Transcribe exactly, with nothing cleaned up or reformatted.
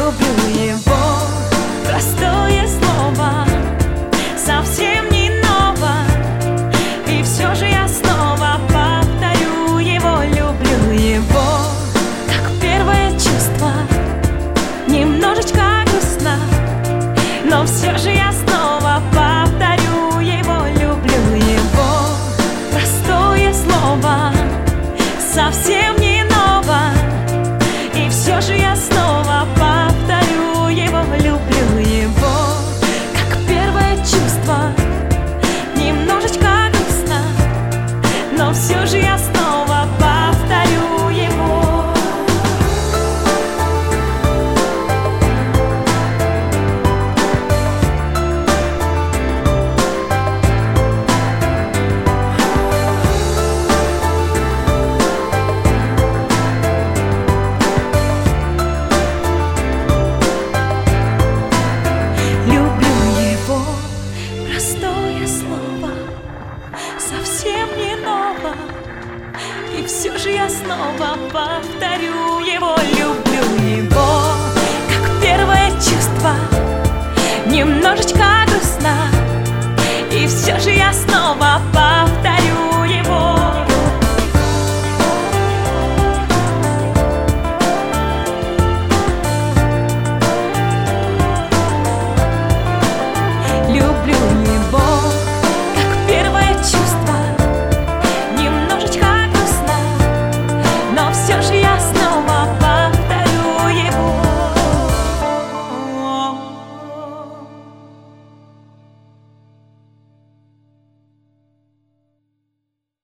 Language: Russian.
люблю его. Простое слово, совсем не ново, и все же я снова повторю его. Люблю его, как первое чувство, немножечко грустно, но все же я снова повторю его. Люблю его, простое слово, совсем не ново, и все же я снова повторю его. Люблю его, как первое чувство, немножечко грустно, но все же я снова повторю его. Совсем не ново, и все же я снова повторю его. Люблю его, как первое чувство, немножечко